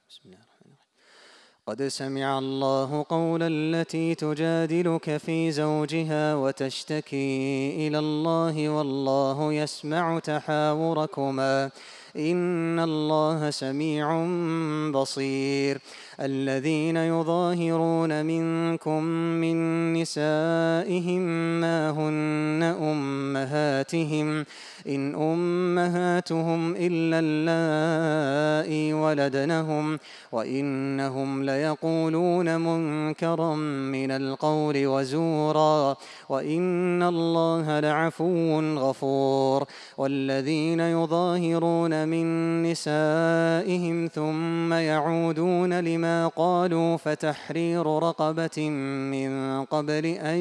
بسم الله الرحمن الرحيم. قد سمع الله قول التي تجادلك في زوجها وتشتكي إلى الله والله يسمع تحاوركما إن الله سميع بصير. الذين يظاهرون منكم من نسائهم ما هن أمهاتهم إن أمهاتهم إلا اللائي ولدنهم وإنهم ليقولون منكرا من القول وزورا وإن الله لعفو غفور. والذين يظاهرون من نسائهم ثم يعودون لما قالوا فتحرير رقبة من قبل أن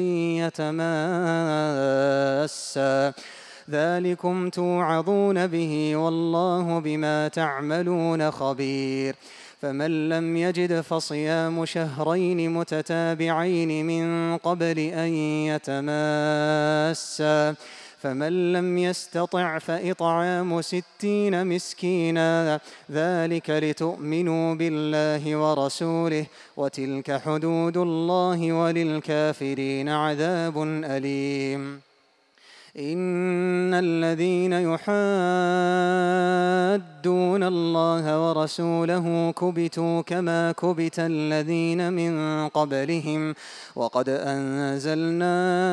يتماسا ذلكم توعظون به والله بما تعملون خبير. فمن لم يجد فصيام شهرين متتابعين من قبل أن يتماسا فمن لم يستطع فإطعام 60 مسكينا ذلك لتؤمنوا بالله ورسوله وتلك حدود الله وللكافرين عذاب أليم. إن الذين يحادون الله ورسوله كبتوا كما كبت الذين من قبلهم وقد أنزلنا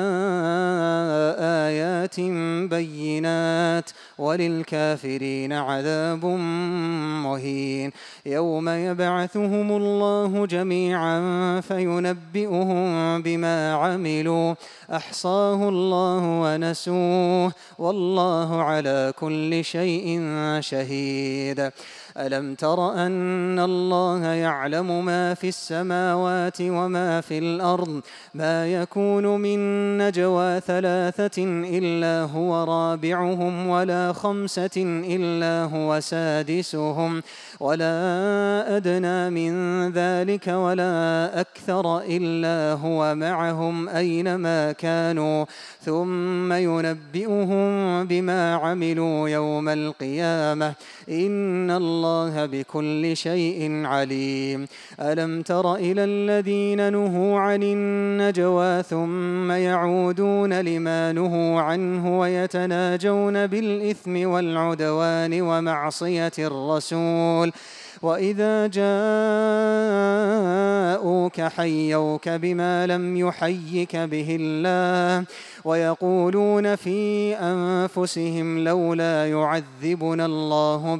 آيات بينات وللكافرين عذاب مهين. يوم يبعثهم الله جميعا فينبئهم بما عملوا أحصاه الله ونسوه والله على كل شيء شهيد. ألم تر أن الله يعلم ما في السماوات وما في الأرض ما يكون من نجوى 3 إلا هو رابعهم ولا 5 إلا هو سادسهم ولا أدنى من ذلك ولا أكثر إلا هو معهم أينما كانوا ثم ينبئهم بما عملوا يوم القيامة إن الله بكل شيء عليم. ألم تر إلى الذين نهوا عن النجوى ثم يعودون لما نهوا عنه ويتناجون بالإثم والعدوان ومعصية الرسول وإذا جاءوك حيوك بما لم يحيك به الله ويقولون في أنفسهم لولا يعذبنا الله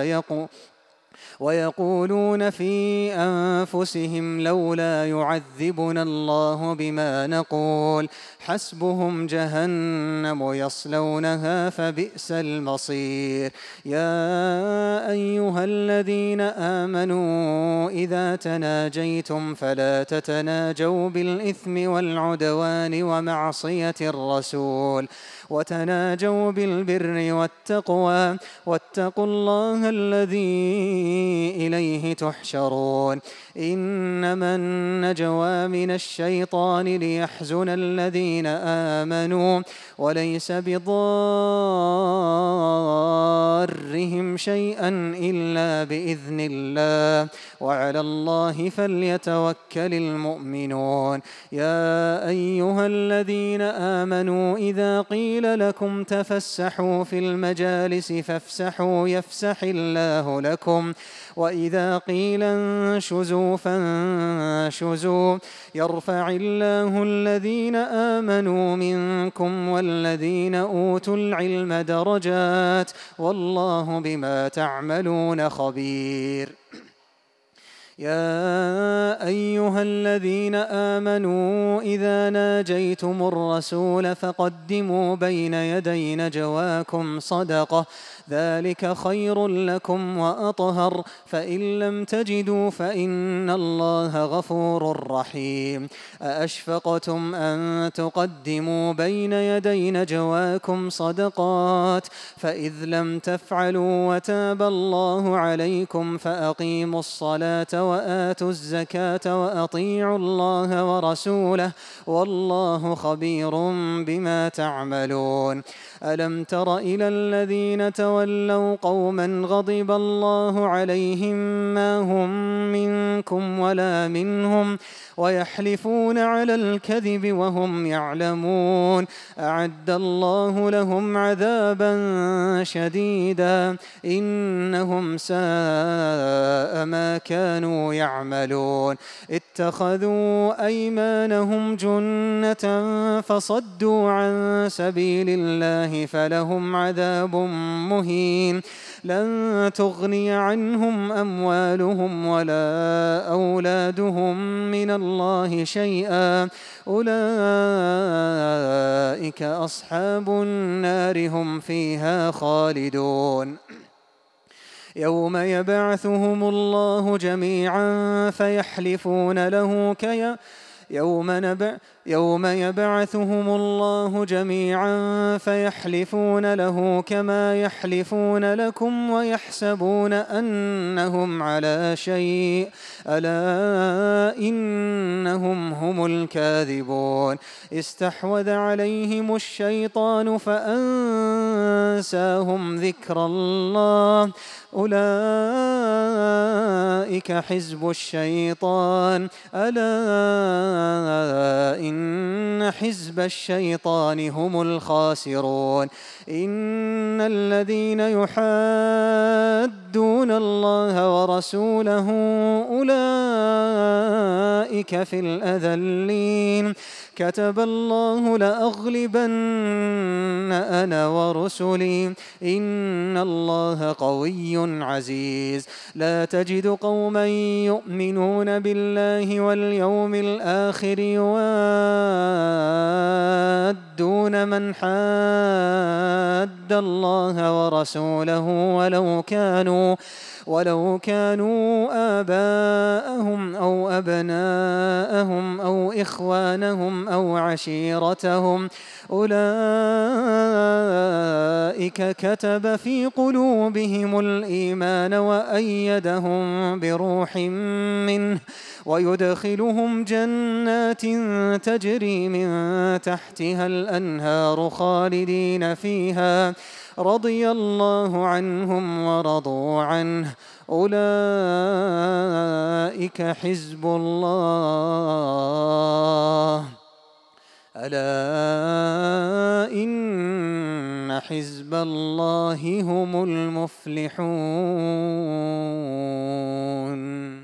بما نقول حسبهم جهنم يصلونها فبئس المصير. يا أيها الذين آمنوا إذا تناجيتم فلا تتناجوا بالإثم والعدوان ومعصية الرسول وتناجوا بالبر والتقوى واتقوا الله الذي إليه تحشرون. إنما النجوى من الشيطان ليحزن الذين آمنوا وليس بضارهم شيئا إلا بإذن الله وعلى الله فليتوكل المؤمنون. يا أيها الذين آمنوا إذا قيل لكم تفسحوا في المجالس فافسحوا يفسح الله لكم وإذا قيل انشزوا فانشزوا يرفع الله الذين آمنوا منكم والذين أوتوا العلم درجات والله بما تعملون خبير. يا أيها الذين آمنوا إذا ناجيتم الرسول فقدموا بين يدي نجواكم صدقة ذلك خير لكم وأطهر فإن لم تجدوا فإن الله غفور رحيم. أأشفقتم أن تقدموا بين يدي نجواكم صدقات فإذ لم تفعلوا وتاب الله عليكم فأقيموا الصلاة وآتوا الزكاة وأطيعوا الله ورسوله والله خبير بما تعملون. ألم تر إلى الذين تولوا تتولوا قوما غضب الله عليهم ما هم منكم ولا منهم ويحلفون على الكذب وهم يعلمون أعد الله لهم عذابا شديدا إنهم ساء ما كانوا يعملون اتخذوا أيمانهم جنة فصدوا عن سبيل الله فلهم عذاب مهين لن تغني عنهم أموالهم ولا أولادهم من الله شيئا أولئك أصحاب النار هم فيها خالدون يوم يبعثهم الله جميعا فيحلفون له يوم يبعثهم الله جميعا فيحلفون له كما يحلفون لكم ويحسبون أنهم على شيء ألا إنهم هم الكاذبون استحوذ عليهم الشيطان فأنساهم ذكر الله أولئك حزب الشيطان ألا إن حزب الشيطان هم الخاسرون إن الذين يحادون الله ورسوله أولئك في الأذلين كتب الله لأغلبن أنا ورسلي إن الله قوي عزيز لا تجد قوما يؤمنون بالله واليوم الآخر يوادون من حاد الله ورسوله ولو كانوا آباءهم أو أبناءهم أو إخوانهم أو عشيرتهم أولئك كتب في قلوبهم الإيمان وأيدهم بروح منه ويدخلهم جنات تجري من تحتها الأنهار خالدين فيها رضي الله عنهم ورضوا عنه أولئك حزب الله ألا إن حزب الله هم المفلحون